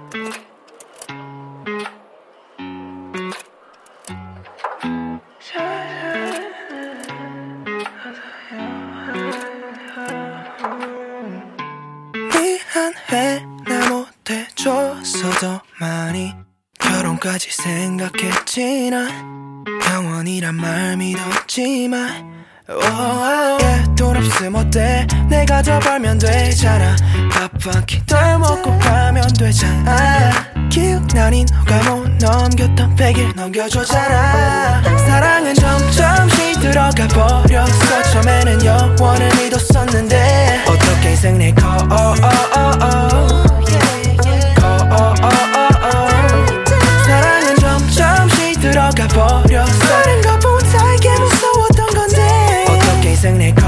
미안해 나 못해줘서 더 많이 결혼까지 생각했지 난 영원이란 말 믿었지만 돈 없음 어때 내가 더 벌면 되잖아 밥 한 끼 덜 먹고 가면 되잖아 기억나니 너가 못 넘겼던 100일 넘겨줬잖아 사랑은 점점 시들어가 버렸어 처음에는 영원을 믿었었는데 어떻게 인생 내 사랑은 점점 시들어가 버렸어 다른 것보다 이게 무서웠던 건데 어떻게 인생 내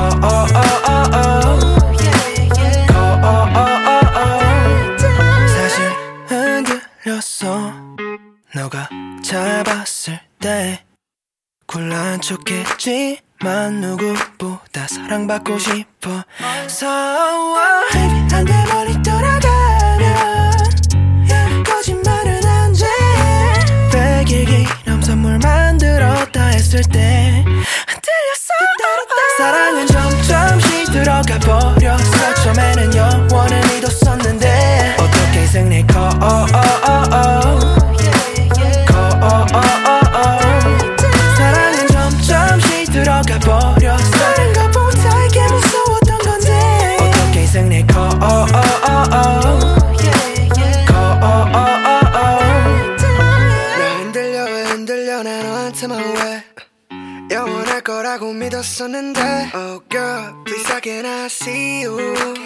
사실 흔들렸어 너가 잘 봤을 때 굴란 척했지만 누구보다 사랑받고 싶어 Baby 한대 멀리 떠나가면 거짓말은 안 돼 100일 기념 선물 만들었다 했을 때 안 들렸어 사랑은 점점 시들어가 버렸어 처음에는 영원을 믿었었는데 어떻게 인생 내 사랑은 점점 시들어가 버렸어 다른 것보다 이게 무서웠던 건데 어떻게 인생 내 왜 흔들려 난 너한테만 왜 영원할 거라고 믿었었는데 Oh girl, please how can I see you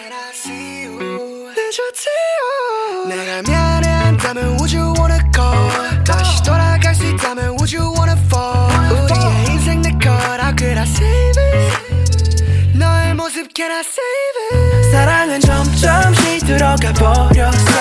늦었지요 내가 미안해 한다면 would you wanna call 다시 돌아갈 수 있다면 would you wanna fall 우리의 인생 내 것 How could I save it 너의 모습 can I save it 사랑은 점점 시들어가 버렸어